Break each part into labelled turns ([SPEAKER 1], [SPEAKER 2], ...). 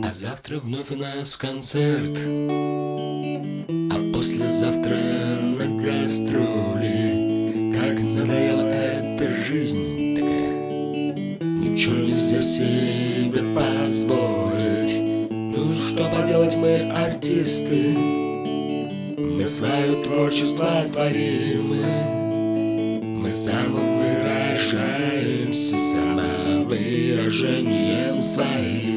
[SPEAKER 1] А завтра вновь у нас концерт, а послезавтра на гастроли. Как надоела эта жизнь такая, ничего нельзя себе позволить. Ну что поделать, мы артисты, мы свое творчество творим, мы самовыражаемся самовыражением своим.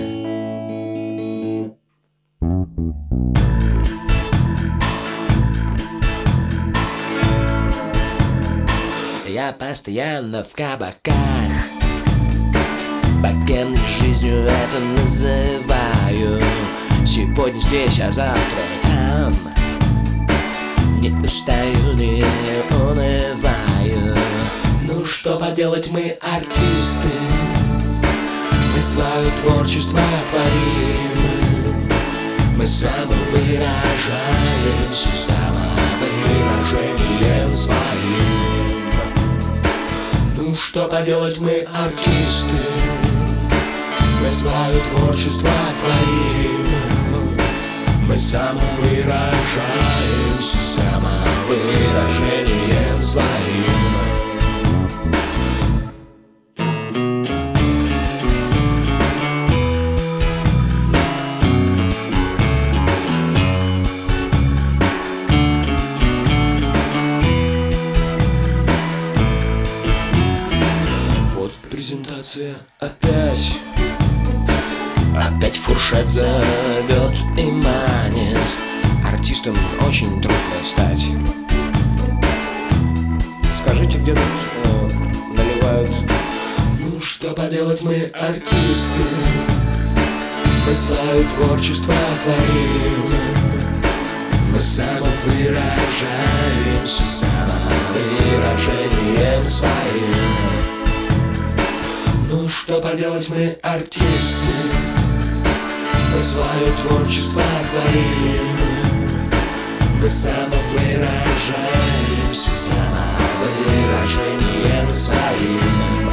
[SPEAKER 1] Я постоянно в кабаках, богемной жизнью это называю. Сегодня здесь, а завтра там. Не устаю, не унываю. Ну что поделать, мы артисты, мы свое творчество творим, мы самовыражаемся самовыражением своим. Ну что поделать, мы артисты, мы свое творчество творим, мы самовыражаемся самовыражением своим. Вот презентация опять. Опять фуршет зовет и манит. Артистам очень трудно стать. Скажите, где тут наливают? Ну что поделать, мы артисты, мы свое творчество творим, мы самовыражаемся самовыражением своим. Ну что поделать, мы артисты, мы свое творчество творим, мы самовыражаемся самовыражением своим.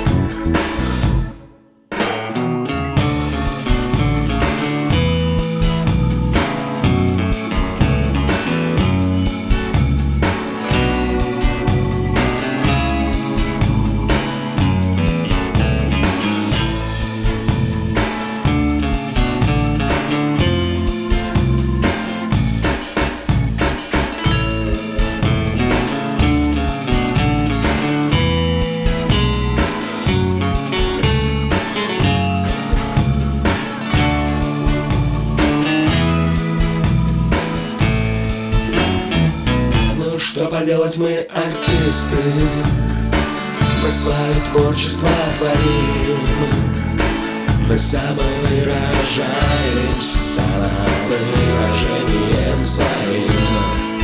[SPEAKER 1] Что поделать, мы артисты, мы свое творчество творим, мы самовыражаемся самовыражением своим.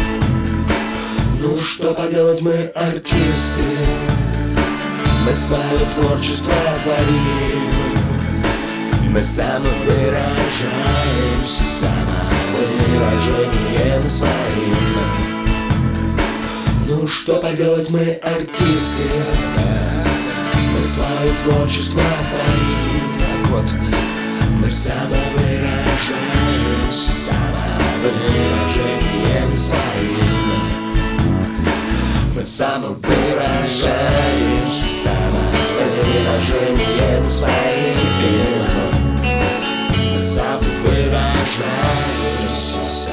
[SPEAKER 1] Ну что поделать, мы артисты, мы свое творчество творим, мы самовыражаемся самовыражением своим. Ну что поделать, мы артисты, мы свое творчество творим, вот. Мы самовыражаемся самовыражением своим, мы самовыражаемся самовыражением своим, мы самовыражаемся